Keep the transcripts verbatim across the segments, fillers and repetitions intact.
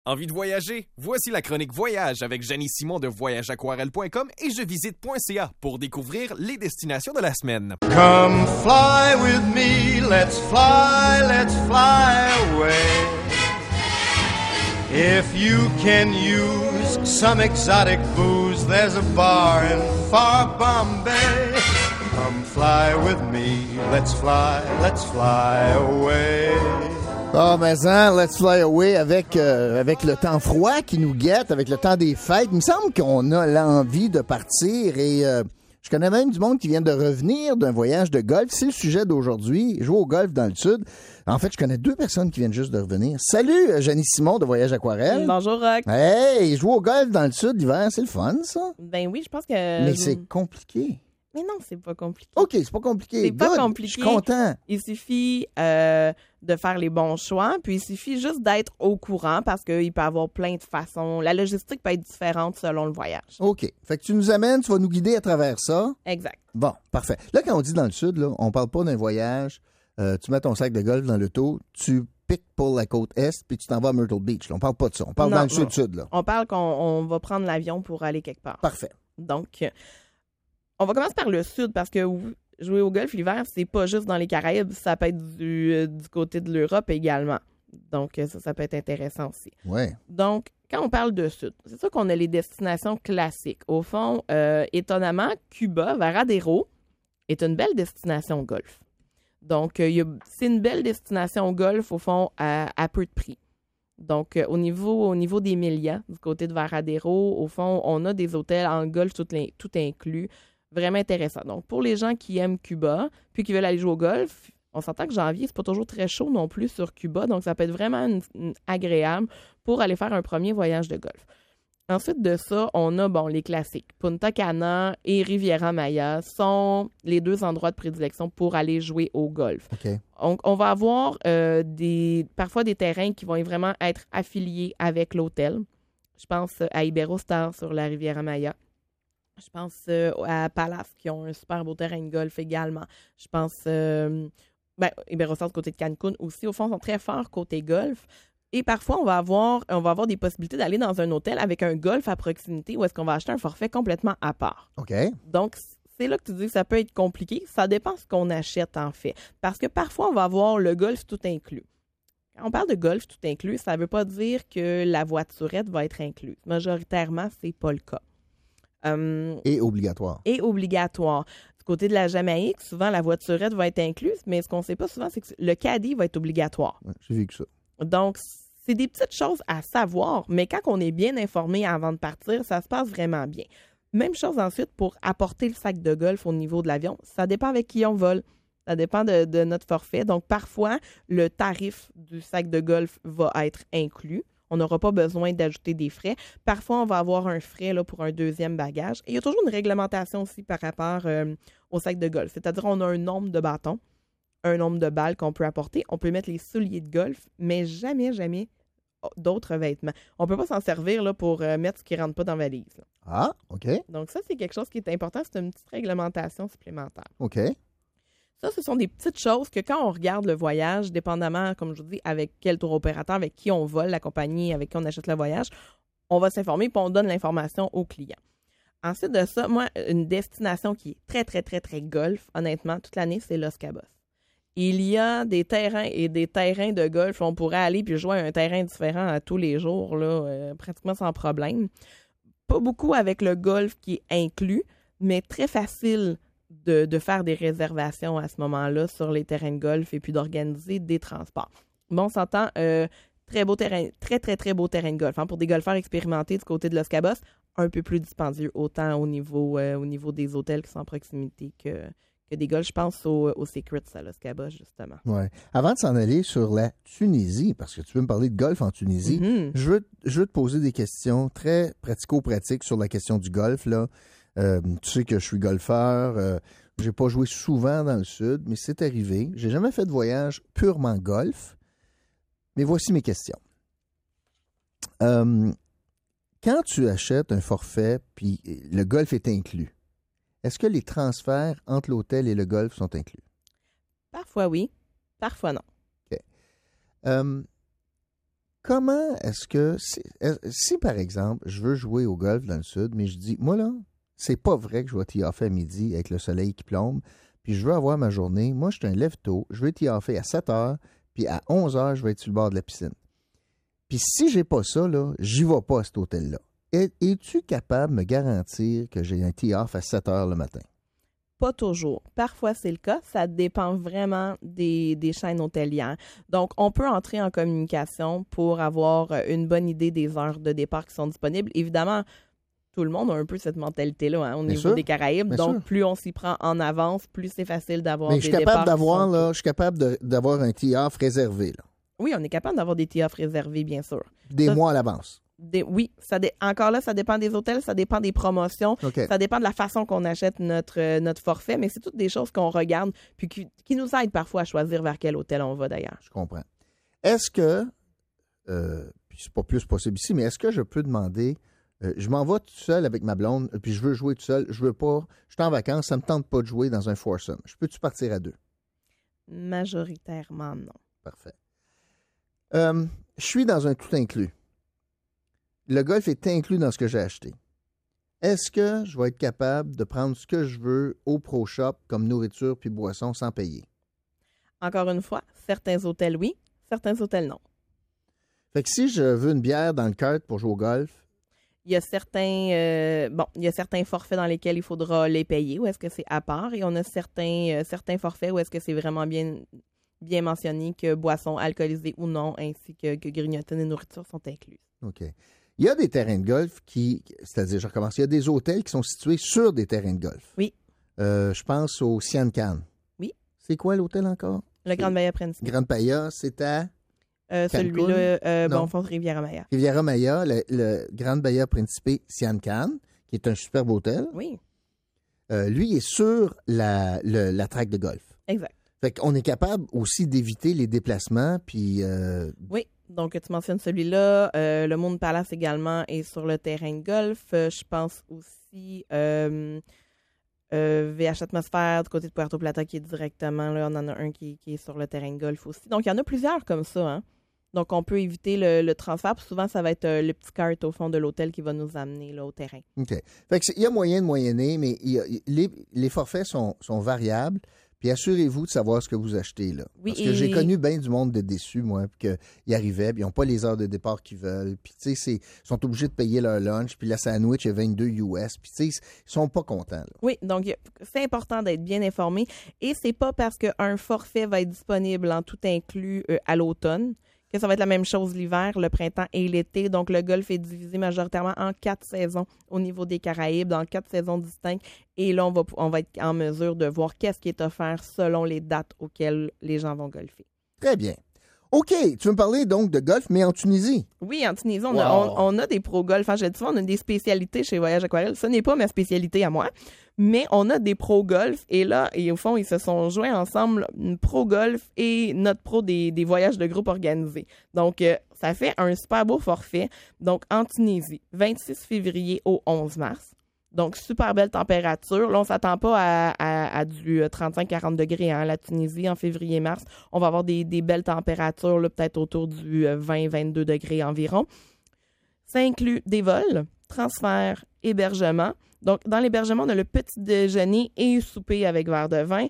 Envie de voyager? Voici la chronique Voyage avec Janie Simon de voyage aquarelle point com et je visite point c a pour découvrir les destinations de la semaine. Come fly with me, let's fly, let's fly away. If you can use some exotic booze, there's a bar in far Bombay. Come fly with me, let's fly, let's fly away. Ah, oh, mais hein, let's fly away avec, euh, avec le temps froid qui nous guette, avec le temps des fêtes. Il me semble qu'on a l'envie de partir et euh, je connais même du monde qui vient de revenir d'un voyage de golf. C'est le sujet d'aujourd'hui, jouer au golf dans le sud. En fait, je connais deux personnes qui viennent juste de revenir. Salut, Janie Simon de Voyage Aquarelle. Bonjour, Rock. Hey, jouer au golf dans le sud l'hiver, c'est le fun, ça? Ben oui, je pense que... Mais c'est compliqué. Mais non, c'est pas compliqué. OK, c'est pas compliqué. C'est pas Good. compliqué. Je suis content. Il suffit euh, de faire les bons choix, puis il suffit juste d'être au courant parce qu'il peut y avoir plein de façons. La logistique peut être différente selon le voyage. OK. Fait que tu nous amènes, tu vas nous guider à travers ça. Exact. Bon, parfait. Là, quand on dit dans le sud, là, on parle pas d'un voyage. Euh, tu mets ton sac de golf dans l'auto, tu piques pour la côte est, puis tu t'en vas à Myrtle Beach. Là. On parle pas de ça. On parle Non, dans le non. sud-sud. Là. On parle qu'on on va prendre l'avion pour aller quelque part. Parfait. Donc, on va commencer par le sud parce que jouer au golf l'hiver, c'est pas juste dans les Caraïbes, ça peut être du, euh, du côté de l'Europe également. Donc, ça, ça peut être intéressant aussi. Ouais. Donc, quand on parle de sud, c'est sûr qu'on a les destinations classiques. Au fond, euh, étonnamment, Cuba, Varadero, est une belle destination golf. Donc, euh, y a, c'est une belle destination golf, au fond, à, à peu de prix. Donc, euh, au niveau au niveau des Meliá, du côté de Varadero, au fond, on a des hôtels en golf tout, tout inclus. Vraiment intéressant. Donc, pour les gens qui aiment Cuba, puis qui veulent aller jouer au golf, on s'entend que janvier, c'est pas toujours très chaud non plus sur Cuba, donc ça peut être vraiment une, une agréable pour aller faire un premier voyage de golf. Ensuite de ça, on a, bon, les classiques. Punta Cana et Riviera Maya sont les deux endroits de prédilection pour aller jouer au golf. OK. On, on va avoir euh, des, parfois des terrains qui vont vraiment être affiliés avec l'hôtel. Je pense à Iberostar sur la Riviera Maya. Je pense euh, à Palace, qui ont un super beau terrain de golf également. Je pense, euh, ben, Iberostar du côté de Cancun aussi. Au fond, ils sont très forts côté golf. Et parfois, on va avoir, on va avoir des possibilités d'aller dans un hôtel avec un golf à proximité où est-ce qu'on va acheter un forfait complètement à part. OK. Donc, c'est là que tu dis que ça peut être compliqué. Ça dépend ce qu'on achète, en fait. Parce que parfois, on va avoir le golf tout inclus. Quand on parle de golf tout inclus, ça ne veut pas dire que la voiturette va être incluse. Majoritairement, c'est pas le cas. Um, Et obligatoire. Et obligatoire. Du côté de la Jamaïque, souvent, la voiturette va être incluse, mais ce qu'on ne sait pas souvent, c'est que le caddie va être obligatoire. Ouais, j'ai vu que ça. Donc, c'est des petites choses à savoir, mais quand on est bien informé avant de partir, ça se passe vraiment bien. Même chose ensuite pour apporter le sac de golf au niveau de l'avion. Ça dépend avec qui on vole. Ça dépend de, de notre forfait. Donc, parfois, le tarif du sac de golf va être inclus. On n'aura pas besoin d'ajouter des frais. Parfois, on va avoir un frais là, pour un deuxième bagage. Et il y a toujours une réglementation aussi par rapport euh, au sac de golf. C'est-à-dire on a un nombre de bâtons, un nombre de balles qu'on peut apporter. On peut mettre les souliers de golf, mais jamais, jamais d'autres vêtements. On ne peut pas s'en servir là, pour euh, mettre ce qui ne rentre pas dans la valise. Là. Ah, OK. Donc ça, c'est quelque chose qui est important. C'est une petite réglementation supplémentaire. OK. Ça, ce sont des petites choses que quand on regarde le voyage, dépendamment, comme je vous dis, avec quel tour opérateur, avec qui on vole, la compagnie avec qui on achète le voyage, on va s'informer puis on donne l'information au client. Ensuite de ça, moi, une destination qui est très, très, très, très golf, honnêtement, toute l'année, c'est Los Cabos. Il y a des terrains et des terrains de golf. On pourrait aller puis jouer à un terrain différent à tous les jours, là, euh, pratiquement sans problème. Pas beaucoup avec le golf qui est inclus, mais très facile De, de faire des réservations à ce moment-là sur les terrains de golf et puis d'organiser des transports. Bon, on s'entend, euh, très beau terrain, très, très, très beau terrain de golf. Hein, pour des golfeurs expérimentés du côté de Los Cabos, un peu plus dispendieux, autant au niveau, euh, au niveau des hôtels qui sont en proximité que, que des golfs. Je pense aux au Secrets à Los Cabos, justement. Ouais. Avant de s'en aller sur la Tunisie, parce que tu veux me parler de golf en Tunisie, Mm-hmm. je, veux, je veux te poser des questions très pratico-pratiques sur la question du golf, là. Euh, tu sais que je suis golfeur. Euh, j'ai pas joué souvent dans le sud, mais c'est arrivé. J'ai jamais fait de voyage purement golf. Mais voici mes questions. Euh, quand tu achètes un forfait, puis le golf est inclus, est-ce que les transferts entre l'hôtel et le golf sont inclus? Parfois oui, parfois non. OK. Euh, comment est-ce que, si, si par exemple, je veux jouer au golf dans le sud, mais je dis, moi là, c'est pas vrai que je vais t'y offer à midi avec le soleil qui plombe, puis je veux avoir ma journée, moi je suis un lève-tôt, je veux t'y offer à sept heures, puis à onze heures, je vais être sur le bord de la piscine. Puis si j'ai pas ça, là, j'y vais pas à cet hôtel-là. Es- Es-tu capable de me garantir que j'ai un tee-off à sept heures le matin? Pas toujours. Parfois, c'est le cas. Ça dépend vraiment des, des chaînes hôtelières. Donc, on peut entrer en communication pour avoir une bonne idée des heures de départ qui sont disponibles. Évidemment, tout le monde a un peu cette mentalité-là hein, au Bien niveau sûr. des Caraïbes. Bien Donc, sûr. plus on s'y prend en avance, plus c'est facile d'avoir Mais des je suis départs capable qui d'avoir, sont- là, je suis capable de- d'avoir un tee-off réservé, là, Oui, on est capable d'avoir des tee-off réservés, bien sûr. des Ça, mois à l'avance. Des- oui, ça dé- encore là, ça dépend des hôtels, ça dépend des promotions, OK. ça dépend de la façon qu'on achète notre, euh, notre forfait, mais c'est toutes des choses qu'on regarde puis qui, qui nous aident parfois à choisir vers quel hôtel on va d'ailleurs. Je comprends. Est-ce que, euh, puis c'est pas plus possible ici, mais est-ce que je peux demander, euh, je m'en vais tout seul avec ma blonde, euh, puis je veux jouer tout seul, je veux pas, je suis en vacances, ça me tente pas de jouer dans un foursome. Je peux-tu partir à deux? Majoritairement, non. Parfait. Euh, je suis dans un tout inclus. Le golf est inclus dans ce que j'ai acheté. Est-ce que je vais être capable de prendre ce que je veux au Pro Shop comme nourriture puis boisson sans payer? Encore une fois, certains hôtels, oui, certains hôtels, non. Fait que si je veux une bière dans le cart pour jouer au golf, Il y a certains euh, bon, il y a certains forfaits dans lesquels il faudra les payer ou est-ce que c'est à part et on a certains euh, certains forfaits où est-ce que c'est vraiment bien bien mentionné que boissons alcoolisées ou non ainsi que, que grignotines et nourriture sont incluses. OK. Il y a des terrains de golf qui, c'est-à-dire, je recommence, il y a des hôtels qui sont situés sur des terrains de golf. Oui. Euh, je pense au Sian Can. Oui. C'est quoi l'hôtel encore? Le Grande Bahia Principe. Grande Bahia, c'est à Euh, Cancun? celui-là, euh, Non. bon, fond de Riviera-Maya. Riviera Maya, le, le Grande Bahia Principe Sian Can, qui est un superbe hôtel. Oui, Euh, lui, il est sur la, le- la traque de golf. exact. Fait qu'on est capable aussi d'éviter les déplacements, puis... euh, Oui, donc tu mentionnes celui-là. Euh, le Moon Palace également est sur le terrain de golf. Euh, je pense aussi euh, euh, V H Atmosphère du côté de Puerto Plata qui est directement, là, on en a un qui, qui est sur le terrain de golf aussi. Donc, il y en a plusieurs comme ça, hein. Donc, on peut éviter le, le transfert. Puis souvent, ça va être euh, le petit cart au fond de l'hôtel qui va nous amener là, au terrain. OK. Fait que c'est- il y a moyen de moyenner, mais il y a- les, les forfaits sont, sont variables. Puis assurez-vous de savoir ce que vous achetez là. Oui, Parce que et- j'ai connu bien du monde de déçus, moi, puis qu'ils arrivaient, puis ils n'ont pas les heures de départ qu'ils veulent. Puis, tu sais, c'est- ils sont obligés de payer leur lunch, puis la sandwich est vingt-deux U S. Puis, tu sais, ils sont pas contents. Là. Oui, donc y a- c'est important d'être bien informé. Et c'est pas parce qu'un forfait va être disponible en tout inclus euh, à l'automne que ça va être la même chose l'hiver, le printemps et l'été. Donc, le golf est divisé majoritairement en quatre saisons au niveau des Caraïbes, dans quatre saisons distinctes. Et là, on va, on va être en mesure de voir qu'est-ce qui est offert selon les dates auxquelles les gens vont golfer. Très bien. OK, tu veux me parler donc de golf, mais en Tunisie. Oui, en Tunisie, on, a, Wow. on, on a des pro-golf. Enfin, je le dis souvent, on a des spécialités chez Voyage Aquarelle. Ce n'est pas ma spécialité à moi, mais on a des pro-golf. Et là, et au fond, ils se sont joints ensemble, une pro-golf et notre pro des, des voyages de groupe organisés. Donc, euh, ça fait un super beau forfait. Donc, en Tunisie, vingt-six février au onze mars. Donc, super belle température. Là, on ne s'attend pas à, à, à du trente-cinq à quarante degrés, hein, la Tunisie, en février-mars. On va avoir des, des belles températures, là, peut-être autour du vingt à vingt-deux degrés environ. Ça inclut des vols, transferts, hébergement. Donc, dans l'hébergement, on a le petit déjeuner et souper avec verre de vin.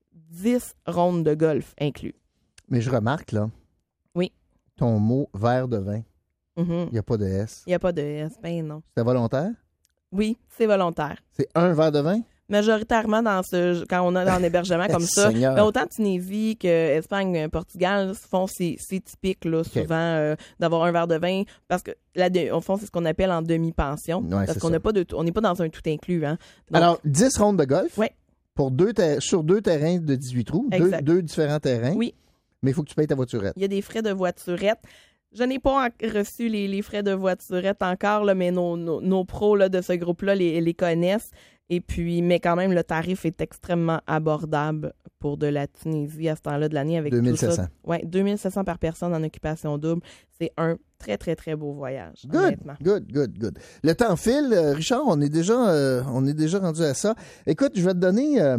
dix rondes de golf inclus. Mais je remarque, là. Oui. Ton mot verre de vin, Mhm. il n'y a pas de S. Il n'y a pas de S. Ben non. C'était volontaire? Oui, c'est volontaire. C'est un verre de vin? Majoritairement dans ce quand on a dans l'hébergement comme ça, Seigneur. ben, autant Tunisie que Espagne, Portugal font c'est c'est typique là souvent euh, d'avoir un verre de vin parce que là au fond c'est ce qu'on appelle en demi-pension Ouais, parce c'est qu'on ça. n'a pas de on n'est pas dans un tout inclus hein. Donc, Alors, dix rondes de golf? Ouais. Pour deux ter- sur deux terrains de dix-huit trous? Deux, Exact. deux différents terrains? Oui. Mais il faut que tu payes ta voiturette. il y a des frais de voiturette. Je n'ai pas en- reçu les, les frais de voiturette encore, là, mais nos, nos, nos pros là, de ce groupe-là les, les connaissent. Et puis, mais quand même, le tarif est extrêmement abordable pour de la Tunisie à ce temps-là de l'année avec deux mille sept cents. tout ça. Oui, deux mille sept cents par personne en occupation double. C'est un très, très, très beau voyage, Good, honnêtement. good, good, good. Le temps file. Euh, Richard, on est déjà, euh, on est déjà rendu à ça. Écoute, je vais te donner, euh,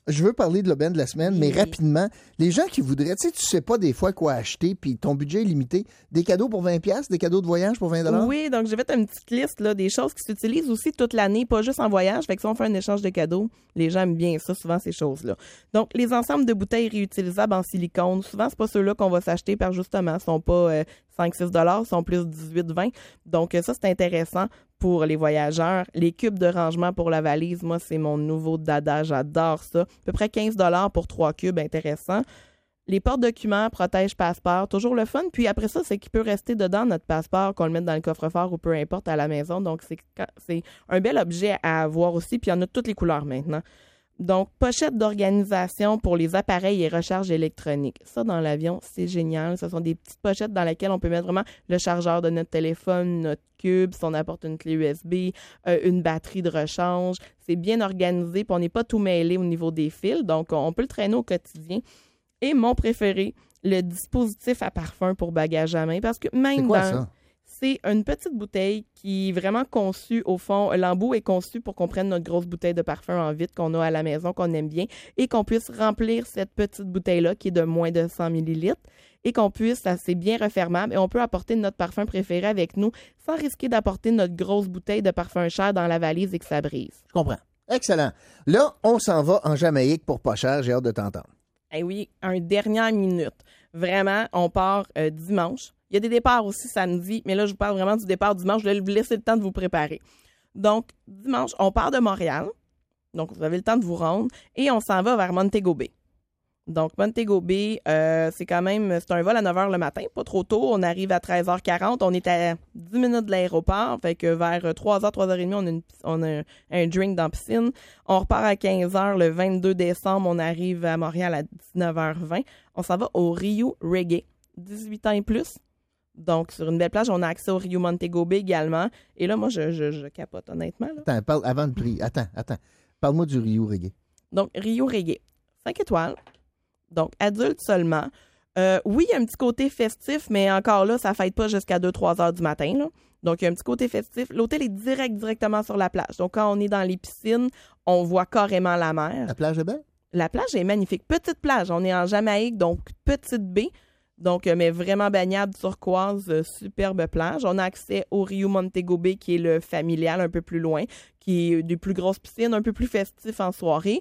Je veux parler de l'aubaine de la semaine, Oui. mais rapidement, les gens qui voudraient, tu sais, tu sais pas des fois quoi acheter, puis ton budget est limité, des cadeaux pour vingt dollars, des cadeaux de voyage pour vingt dollars? Oui, donc j'ai fait une petite liste là, des choses qui s'utilisent aussi toute l'année, pas juste en voyage. Fait que si on fait un échange de cadeaux, les gens aiment bien ça, souvent, ces choses-là. Donc, les ensembles de bouteilles réutilisables en silicone, souvent, c'est pas ceux-là qu'on va s'acheter par justement, sont pas euh, cinq à six dollars, sont plus dix-huit à vingt. Donc, euh, ça, c'est intéressant pour les voyageurs. Les cubes de rangement pour la valise, moi, c'est mon nouveau dada, j'adore ça. À peu près quinze dollars pour trois cubes, intéressant. Les porte-documents, protège-passeport, toujours le fun. Puis après ça, c'est qu'il peut rester dedans notre passeport, qu'on le mette dans le coffre-fort ou peu importe à la maison. Donc, c'est, c'est un bel objet à avoir aussi. Puis il y en a de toutes les couleurs maintenant. Donc, pochette d'organisation pour les appareils et recharge électronique. Ça, dans l'avion, c'est génial. Ce sont des petites pochettes dans lesquelles on peut mettre vraiment le chargeur de notre téléphone, notre cube, si on apporte une clé U S B, euh, une batterie de rechange. C'est bien organisé, puis on n'est pas tout mêlé au niveau des fils. Donc, on peut le traîner au quotidien. Et mon préféré, le dispositif à parfum pour bagage à main. Parce que même C'est quoi dans... ça? C'est une petite bouteille qui est vraiment conçue, au fond, l'embout est conçu pour qu'on prenne notre grosse bouteille de parfum en vitre qu'on a à la maison, qu'on aime bien, et qu'on puisse remplir cette petite bouteille-là qui est de moins de cent millilitres, et qu'on puisse, ça c'est bien refermable, et on peut apporter notre parfum préféré avec nous sans risquer d'apporter notre grosse bouteille de parfum cher dans la valise et que ça brise. Je comprends. Excellent. Là, on s'en va en Jamaïque pour pas cher. J'ai hâte de t'entendre. Eh oui, un dernière minute. Vraiment, on part euh, dimanche. Il y a des départs aussi samedi, mais là, je vous parle vraiment du départ dimanche. Je vais vous laisser le temps de vous préparer. Donc, dimanche, on part de Montréal. Donc, vous avez le temps de vous rendre. Et on s'en va vers Montego Bay. Donc, Montego Bay, euh, c'est quand même... C'est un vol à neuf heures le matin, pas trop tôt. On arrive à treize heures quarante. On est à dix minutes de l'aéroport. Fait que vers trois heures, trois heures trente, on a, une, on a un, un drink dans la piscine. On repart à quinze heures le vingt-deux décembre. On arrive à Montréal à dix-neuf heures vingt. On s'en va au Rio Reggae. dix-huit ans et plus. Donc, sur une belle plage, on a accès au Rio Montego Bay également. Et là, moi, je, je, je capote honnêtement. Là. Attends, parle avant de prier. Attends, attends. Parle-moi du Rio Reggae. Donc, Rio Reggae. cinq étoiles. Donc, adulte seulement. Euh, oui, il y a un petit côté festif, mais encore là, ça ne fête pas jusqu'à deux à trois heures du matin. Là. Donc, il y a un petit côté festif. L'hôtel est direct, directement sur la plage. Donc, quand on est dans les piscines, on voit carrément la mer. La plage est belle? La plage est magnifique. Petite plage. On est en Jamaïque, donc petite baie. Donc, mais vraiment baignade turquoise, euh, superbe plage. On a accès au Rio Montego Bay, qui est le familial, un peu plus loin, qui est des plus grosses piscines, un peu plus festif en soirée.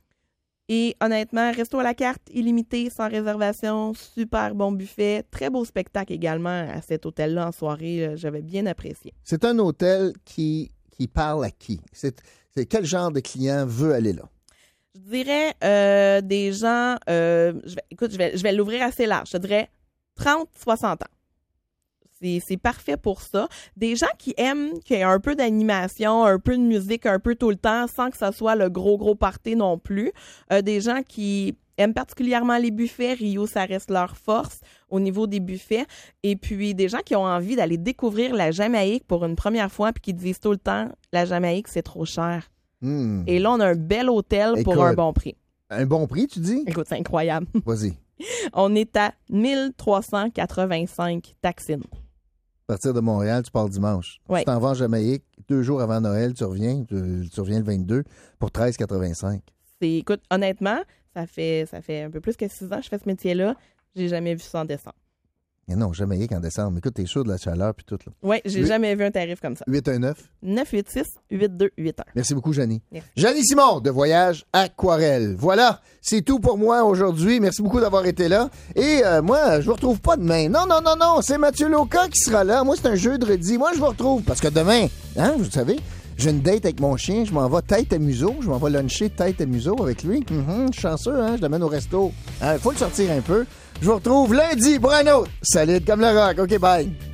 Et honnêtement, resto à la carte, illimité, sans réservation, super bon buffet, très beau spectacle également à cet hôtel-là en soirée. Euh, j'avais bien apprécié. C'est un hôtel qui, qui parle à qui? C'est, c'est quel genre de client veut aller là? Je dirais euh, des gens, euh, je vais, écoute, je vais, je vais l'ouvrir assez large. Je dirais trente à soixante ans. C'est, c'est parfait pour ça. Des gens qui aiment qu'il y ait un peu d'animation, un peu de musique, un peu tout le temps, sans que ça soit le gros, gros party non plus. Euh, des gens qui aiment particulièrement les buffets. Rio, ça reste leur force au niveau des buffets. Et puis, des gens qui ont envie d'aller découvrir la Jamaïque pour une première fois puis qui disent tout le temps, la Jamaïque, c'est trop cher. Hmm. Et là, on a un bel hôtel Écoute, pour un bon prix. Un bon prix, tu dis? Écoute, c'est incroyable. Vas-y. On est à mille trois cent quatre-vingt-cinq taxines. À partir de Montréal, tu pars dimanche. Ouais. Tu t'en vas en Jamaïque. Deux jours avant Noël, tu reviens. Tu, tu reviens le vingt-deux pour treize quatre-vingt-cinq. C'est, écoute, honnêtement, ça fait, ça fait un peu plus que six ans que je fais ce métier-là. J'ai jamais vu ça en décembre. Mais non, Jamaïque en décembre. Écoute, t'es sûr de la chaleur puis tout. Là. Oui, j'ai Oui. jamais vu un tarif comme ça. huit un neuf. neuf huit six huit deux huit un. Merci beaucoup, Janie. Merci. Janie Simon, de Voyage Aquarelle. Voilà, c'est tout pour moi aujourd'hui. Merci beaucoup d'avoir été là. Et euh, moi, je vous retrouve pas demain. Non, non, non, non, c'est Mathieu Loca qui sera là. Moi, c'est un jeudi. Moi, je vous retrouve parce que demain, hein, vous savez, j'ai une date avec mon chien. Je m'en vais tête à museau. Je m'en vais luncher tête à museau avec lui. Mm-hmm, chanceux, hein, je l'amène au resto. Il faut le sortir un peu. Je vous retrouve lundi pour un autre. Solide comme le rock. OK, bye.